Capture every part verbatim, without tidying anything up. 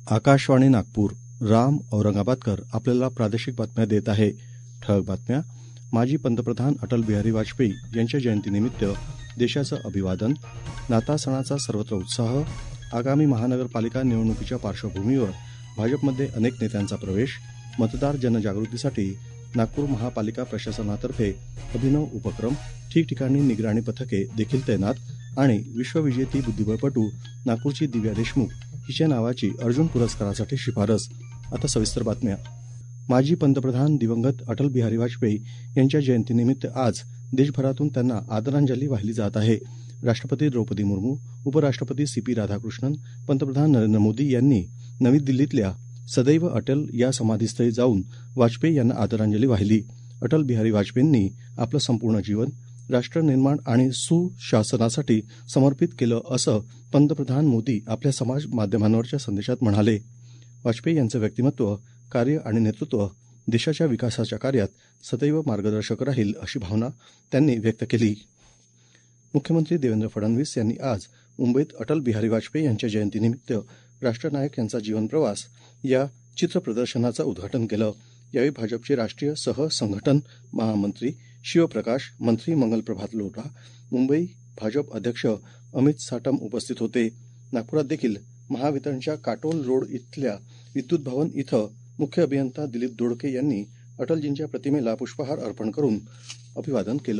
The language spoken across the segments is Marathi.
आकाशवाणी नागपूर. राम औरंगाबादकर आपल्याला प्रादेशिक बातम्या देत आहे. ठळक बातम्या. माजी पंतप्रधान अटल बिहारी वाजपेयी यांच्या जयंतीनिमित्त देशाचं अभिवादन. नाताळ सणाचा सर्वत्र उत्साह. आगामी महानगरपालिका निवडणुकीच्या पार्श्वभूमीवर भाजपमध्ये अनेक नेत्यांचा प्रवेश. मतदार जनजागृतीसाठी नागपूर महापालिका प्रशासनातर्फे अभिनव उपक्रम. ठिकठिकाणी निगराणी पथके देखील तैनात. आणि विश्वविजेती बुद्धिबळपटू नागपूरची दिव्या देशमुख हिच्या नावाची अर्जुन पुरस्कारासाठी शिफारस. आता सविस्तर बातम्या. माजी पंतप्रधान दिवंगत अटल बिहारी वाजपेयी यांच्या जयंतीनिमित्त आज देशभरातून त्यांना आदरांजली वाहिली जात आहे. राष्ट्रपती द्रौपदी मुर्मू, उपराष्ट्रपती सी पी राधाकृष्णन, पंतप्रधान नरेंद्र मोदी यांनी नवी दिल्लीतल्या सदैव अटल या समाधीस्थळी जाऊन वाजपेयी यांना आदरांजली वाहिली. अटल बिहारी वाजपेयींनी आपलं संपूर्ण जीवन राष्ट्रनिर्माण आणि सुशासनासाठी समर्पित केलं असं पंतप्रधान मोदी आपल्या समाज माध्यमांवरच्या संदेशात म्हणाले. वाजपेयी यांचं व्यक्तिमत्व, कार्य आणि नेतृत्व देशाच्या विकासाच्या कार्यात सदैव मार्गदर्शक राहील अशी भावना त्यांनी व्यक्त केली. मुख्यमंत्री देवेंद्र फडणवीस यांनी आज मुंबईत अटल बिहारी वाजपेयी यांच्या जयंतीनिमित्त राष्ट्रनायक यांचा जीवनप्रवास या चित्रप्रदर्शनाचं उद्घाटन केलं. यावेळी भाजपचे राष्ट्रीय सहसंघटन महामंत्री शिवप्रकाश, मंत्री मंगलप्रभात लोढा, मुंबई भाजप अध्यक्ष अमित साटम उपस्थित होते. नागपुरात देखील महावितरणच्या काटोल रोड इथल्या विद्युत भवन इथं मुख्य अभियंता दिलीप दोडके यांनी अटलजींच्या प्रतिमेला पुष्पहार अर्पण करून अभिवादन केलं.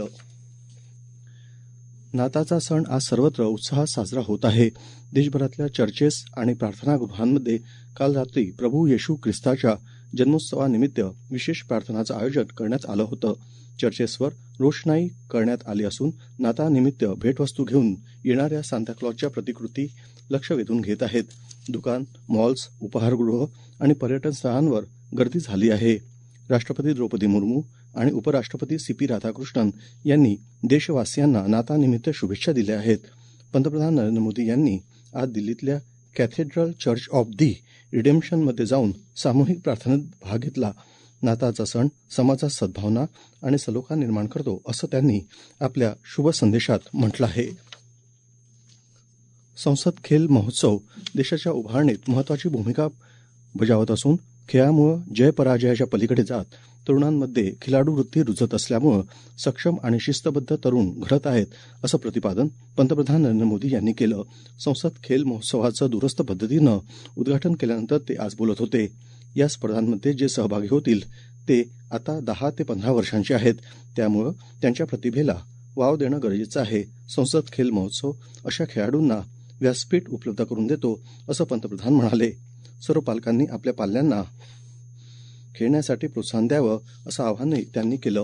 नाताळचा सण आज सर्वत्र उत्साहात साजरा होत आहे. देशभरातल्या चर्चेस आणि प्रार्थनागृहांमध्ये काल रात्री प्रभू येशू ख्रिस्ताच्या जन्मोत्सवानिमित्त विशेष प्रार्थनाचं आयोजन करण्यात आलं होतं. चर्चेसवर रोषणाई करण्यात आली असून नाताळनिमित्त भेटवस्तू घेऊन येणाऱ्या सांताक्लॉजच्या प्रतिकृती लक्ष वेधून घेत आहेत. दुकान, मॉल्स, उपहारगृह आणि पर्यटन स्थळांवर गर्दी झाली आहे. राष्ट्रपती द्रौपदी मुर्मू आणि उपराष्ट्रपती सी पी राधाकृष्णन यांनी देशवासियांना नाताळनिमित्त शुभेच्छा दिल्या आहेत. पंतप्रधान नरेंद्र मोदी यांनी आज दिल्लीतल्या कॅथेड्रल चर्च ऑफ दी रिडेम्पशनमध्ये जाऊन सामूहिक प्रार्थनेत भाग घेतला. नाताळचा सण समाजात सद्भावना आणि सलोखा निर्माण करतो असं त्यांनी आपल्या शुभ संदेशात म्हटलं आहे. संसद खेल महोत्सव देशाच्या उभारणीत महत्वाची भूमिका बजावत असून खेळामुळे जय पराजयाच्या पलीकडे जात तरुणांमध्ये खिलाडू वृत्ती रुजत असल्यामुळे सक्षम आणि शिस्तबद्ध तरुण घडत आहेत असं प्रतिपादन पंतप्रधान नरेंद्र मोदी यांनी केलं. संसद खेल महोत्सवाचं दूरस्थ पद्धतीनं उद्घाटन केल्यानंतर ते आज बोलत होते. या स्पर्धांमध्ये जे सहभागी होतील ते आता दहा ते पंधरा वर्षांचे आहेत. त्यामुळे त्यांच्या प्रतिभेला वाव देणं गरजेचं आहे. संसद खेल महोत्सव अशा खेळाडूंना व्यासपीठ उपलब्ध करून देतो असं पंतप्रधान म्हणाले. सर्व पालकांनी आपल्या पाल्यांना खेळण्यासाठी प्रोत्साहन द्यावं असं आवाहनही त्यांनी केलं.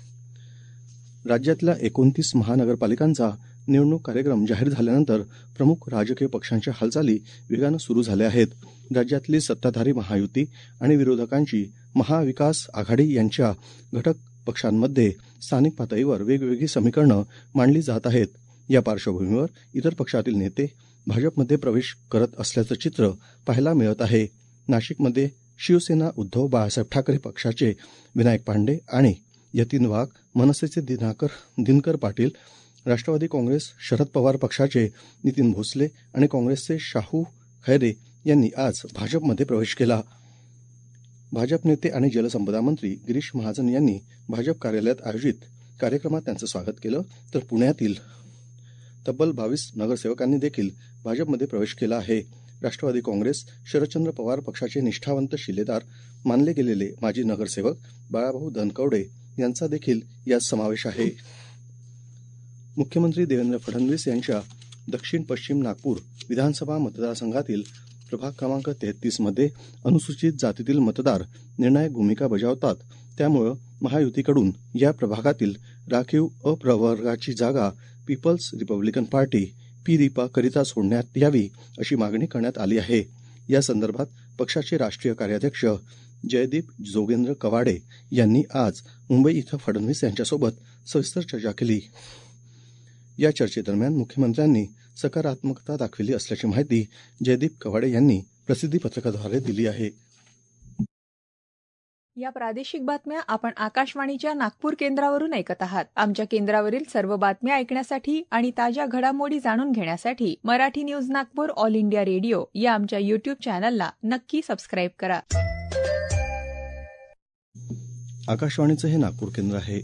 राज्यातल्या एकोणतीस महानगरपालिकांचा निवडणूक कार्यक्रम जाहीर झाल्यानंतर प्रमुख राजकीय पक्षांच्या हालचाली वेगानं सुरू झाल्या आहेत. राज्यातली सत्ताधारी महायुती आणि विरोधकांची महाविकास आघाडी यांच्या घटक पक्षांमध्ये स्थानिक पातळीवर वेगवेगळी समीकरणं मांडली जात आहेत. या पार्श्वभूमीवर इतर पक्षातील नेते भाजपमध्ये प्रवेश करत असल्याचं चित्र पाहायला मिळत आहे. नाशिकमध्ये शिवसेना उद्धव बाळासाहेब ठाकरे पक्षाचे विनायक पांडे आणि यतीन वाघ, मनसेचे दिनाकर दिनकर पाटील, राष्ट्रवादी काँग्रेस शरद पवार पक्षाचे नितीन भोसले आणि काँग्रेसचे शाहू खैरे यांनी आज भाजपमध्ये प्रवेश केला. भाजप नेते आणि जलसंपदा मंत्री गिरीश महाजन यांनी भाजप कार्यालयात आयोजित कार्यक्रमात त्यांचं स्वागत केलं. तर पुण्यातील तब्बल बावीस नगरसेवकांनी देखील भाजपमध्ये प्रवेश केला आहे. राष्ट्रवादी काँग्रेस शरदचंद्र पवार पक्षाचे निष्ठावंत शिलेदार मानले गेलेले माजी नगरसेवक बाळाभाऊ धनकवडे यांचा देखील यात समावेश आहे. मुख्यमंत्री देवेंद्र फडणवीस यांच्या दक्षिण पश्चिम नागपूर विधानसभा मतदारसंघातील प्रभाग क्रमांक तेहतीस मध्ये अनुसूचित जातीतील मतदार निर्णायक भूमिका बजावतात. त्यामुळे महायुतीकडून या प्रभागातील राखीव अप्रवर्गाची जागा पीपल्स रिपब्लिकन पार्टी पीरिपा करिता सोडण्यात यावी अशी मागणी करण्यात आली आहे. या संदर्भात पक्षाचे राष्ट्रीय कार्याध्यक्ष जयदीप जोगेंद्र कवाडे यांनी आज मुंबई इथं फडणवीस यांच्यासोबत सविस्तर चर्चा केली. या चर्चेदरम्यान मुख्यमंत्र्यांनी सकारात्मकता दाखविली असल्याची माहिती जयदीप कवाडे यांनी प्रसिद्धी पत्रकाद्वारे दिली आहे. या प्रादेशिक बातम्या आपण आकाशवाणीच्या नागपूर केंद्रावरून ऐकत आहात. आमच्या केंद्रावरील सर्व बातम्या ऐकण्यासाठी आणि ताज्या घडामोडी जाणून घेण्यासाठी Marathi news Nagpur all India radio या आमच्या यूट्यूब चॅनलला नक्की सबस्क्राईब करा. आकाशवाणीचं हे नागपूर केंद्र आहे.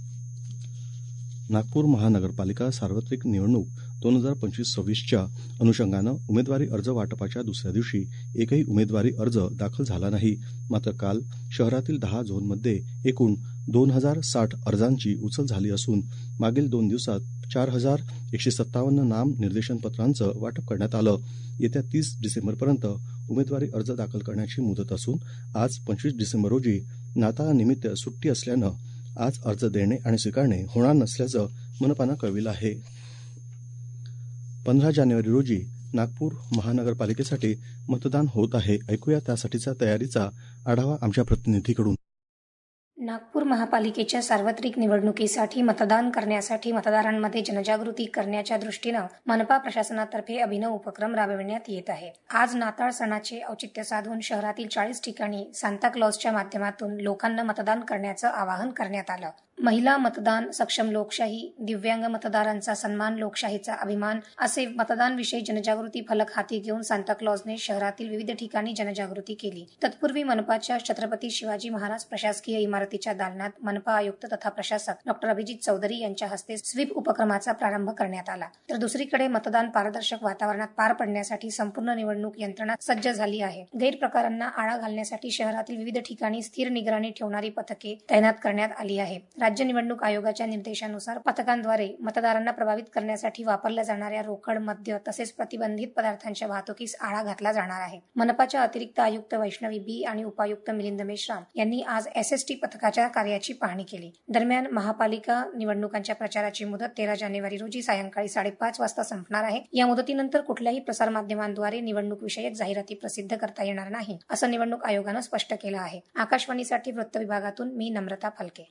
नागपूर महानगरपालिका सार्वत्रिक निवडणूक दोन हजार पंचवीस सव्वीसच्या अनुषंगानं उमेदवारी अर्ज वाटपाच्या दुसऱ्या दिवशी एकही उमेदवारी अर्ज दाखल झाला नाही. मात्र काल शहरातील दहा झोनमध्ये एकूण दोन हजार साठ अर्जांची उचल झाली असून मागील दोन दिवसात चार हजार एकशे सत्तावन्न नाम निर्देशनपत्रांचं वाटप करण्यात आलं. येत्या तीस डिसेंबरपर्यंत उमेदवारी अर्ज दाखल करण्याची मुदत असून आज पंचवीस डिसेंबर रोजी नाताळानिमित्त सुट्टी असल्यानं आज अर्ज देणे आणि स्वीकारणे होणार नसल्याचं मनपानं कळविलं आहे. पंधरा जानेवारी रोजी नागपूर महानगरपालिकेसाठी मतदान होत आहे. ऐकूया त्यासाठीचा तयारीचा आढावा आमच्या प्रतिनिधीकडून. नागपूर महापालिकेच्या सार्वत्रिक निवडणुकीसाठी मतदान करण्यासाठी मतदारांमध्ये जनजागृती करण्याच्या दृष्टीनं मनपा प्रशासनातर्फे अभिनव उपक्रम राबविण्यात येत आहे. आज नाताळ सणाचे औचित्य साधून शहरातील चाळीस ठिकाणी सांताक्लॉजच्या माध्यमातून लोकांना मतदान करण्याचं आवाहन करण्यात आलं. महिला मतदान सक्षम लोकशाही, दिव्यांग मतदारांचा सन्मान, लोकशाहीचा अभिमान असे मतदानविषयी जनजागृती फलक हाती घेऊन सांताक्लॉजने शहरातील विविध ठिकाणी जनजागृती केली. तत्पूर्वी मनपाच्या छत्रपती शिवाजी महाराज प्रशासकीय इमारतीच्या दालनात मनपा आयुक्त तथा प्रशासक डॉक्टर अभिजित चौधरी यांच्या हस्ते स्वीप उपक्रमाचा प्रारंभ करण्यात आला. तर दुसरीकडे मतदान पारदर्शक वातावरणात पार पडण्यासाठी संपूर्ण निवडणूक यंत्रणा सज्ज झाली आहे. गैरप्रकारांना आळा घालण्यासाठी शहरातील विविध ठिकाणी स्थिर निगराणी ठेवणारी पथके तैनात करण्यात आली आहे. राज्य निवडणूक आयोगाच्या निर्देशानुसार पथकांद्वारे मतदारांना प्रभावित करण्यासाठी वापरल्या जाणाऱ्या रोकड, मद्य तसेच प्रतिबंधित पदार्थांच्या वाहतुकीस आळा घातला जाणार आहे. मनपाच्या अतिरिक्त आयुक्त वैष्णवी बी आणि उपायुक्त मिलिंद मेश्राम यांनी आज एसएसटी पथकाच्या कार्याची पाहणी केली. दरम्यान महापालिका निवडणुकांच्या प्रचाराची मुदत तेरा जानेवारी रोजी सायंकाळी साडेपाच वाजता संपणार आहे. या मुदतीनंतर कुठल्याही प्रसारमाध्यमांद्वारे निवडणूक विषयक जाहिराती प्रसिद्ध करता येणार नाही असं निवडणूक आयोगानं स्पष्ट केलं आहे. आकाशवाणीसाठी वृत्त विभागातून मी नम्रता फलके.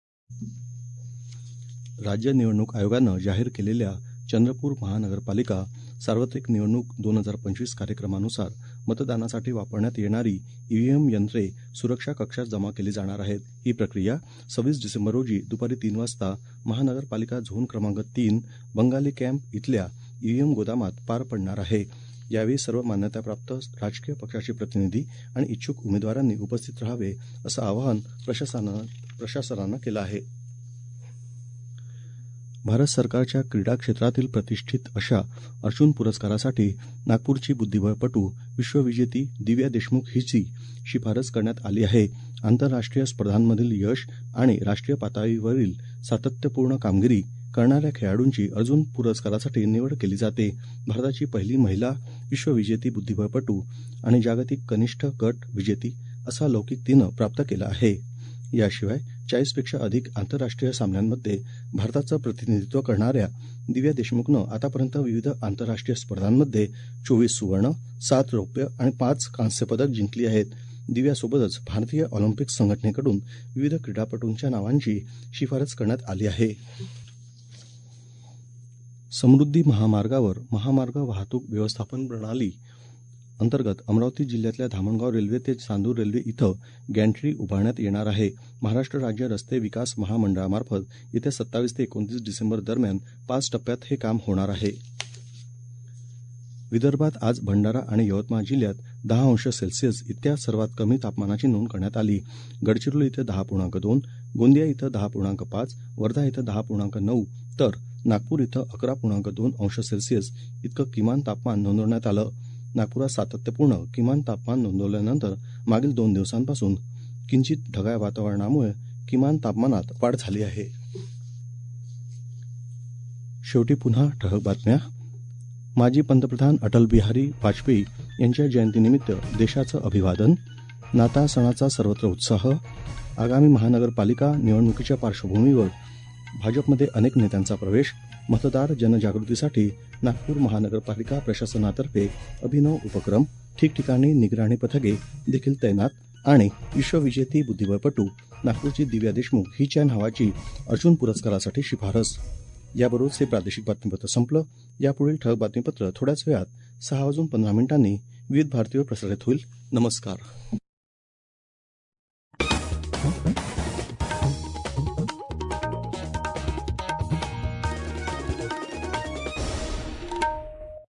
राज्य निवडणूक आयोगानं जाहीर केलेल्या चंद्रपूर महानगरपालिका सार्वत्रिक निवडणूक दोन हजार पंचवीस कार्यक्रमानुसार मतदानासाठी वापरण्यात येणारी ईव्हीएम यंत्रे सुरक्षा कक्षात जमा केली जाणार आहेत. ही प्रक्रिया सव्वीस डिसेंबर रोजी दुपारी तीन वाजता महानगरपालिका झोन क्रमांक तीन बंगाली कॅम्प इथल्या ईव्हीएम गोदामात पार पडणार आहे. यावेळी सर्व मान्यताप्राप्त राजकीय पक्षाचे प्रतिनिधी आणि इच्छुक उमेदवारांनी उपस्थित राहावे असं आवाहन प्रशासनानं प्रशासनानं केलं आहे. भारत सरकारच्या क्रीडा क्षेत्रातील प्रतिष्ठित अशा अर्जुन पुरस्कारासाठी नागपूरची बुद्धिबळपटू विश्वविजेती दिव्या देशमुख हिची शिफारस करण्यात आली आहे. आंतरराष्ट्रीय स्पर्धांमधील यश आणि राष्ट्रीय पातळीवरील सातत्यपूर्ण कामगिरी करणाऱ्या खेळाडूंची अर्जुन पुरस्कारासाठी निवड केली जाते. भारताची पहिली महिला विश्वविजेती बुद्धिबळपटू आणि जागतिक कनिष्ठ गट विजेती असा लौकिक तिनं प्राप्त केला आहे. याशिवाय चाळीसपेक्षा अधिक आंतरराष्ट्रीय सामन्यांमध्ये भारताचं प्रतिनिधित्व करणाऱ्या दिव्या देशमुखनं आतापर्यंत विविध आंतरराष्ट्रीय स्पर्धांमध्ये चोवीस सुवर्ण, सात रौप्य आणि पाच कांस्य पदक जिंकली आहेत. दिव्यासोबतच भारतीय ऑलिम्पिक संघटनेकडून विविध क्रीडापटूंच्या नावांची शिफारस करण्यात आली आहे. समृद्धी महामार्गावर महामार्ग वाहतूक व्यवस्थापन प्रणाली अंतर्गत अमरावती जिल्ह्यातल्या धामणगाव रेल्वे ते चांदूर रेल्वे इथं गॅन्ट्री उभारण्यात येणार आहे. महाराष्ट्र राज्य रस्ते विकास महामंडळामार्फत येत्या सत्तावीस ते एकोणतीस डिसेंबर दरम्यान पाच टप्प्यात हे काम होणार आहे. विदर्भात आज भंडारा आणि यवतमाळ जिल्ह्यात दहा अंश सेल्सिअस इतक्या सर्वात कमी तापमानाची नोंद करण्यात आली. गडचिरोली इथं दहा पूर्णांक दोन, गोंदिया इथं दहा पूर्णांक पाच, वर्धा इथं दहा पूर्णांक नऊ तर नागपूर इथं अकरा पूर्णांक दोन अंश सेल्सिअस इतकं किमान तापमान नोंदवण्यात आलं. नागपुरात सातत्यपूर्ण किमान तापमान नोंदवल्यानंतर मागील दोन दिवसांपासून किंचित ढगाळ वातावरणामुळे किमान तापमानात वाढ झाली आहे. शेवटी पुन्हा ठळक बातम्या. माजी पंतप्रधान अटल बिहारी वाजपेयी यांच्या जयंतीनिमित्त देशाचं अभिवादन. नाताळ सणाचा सर्वत्र उत्साह. आगामी महानगरपालिका निवडणुकीच्या पार्श्वभूमीवर भाजपमध्ये अनेक नेत्यांचा प्रवेश. मतदार जनजागृतीसाठी नागपूर महानगरपालिका प्रशासनातर्फे अभिनव उपक्रम. ठिकठिकाणी निगराणी पथके देखील तैनात आणि विश्वविजेती बुद्धिबळपटू नागपूरची दिव्या देशमुख हिच्या नावाची अर्जुन पुरस्कारासाठी शिफारस. याबरोबरच हे प्रादेशिक बातमीपत्र संपलं. यापुढील ठळक बातमीपत्र थोड्याच वेळात सहा वाजून पंधरा मिनिटांनी विविध भारतीवर प्रसारित होईल. नमस्कार.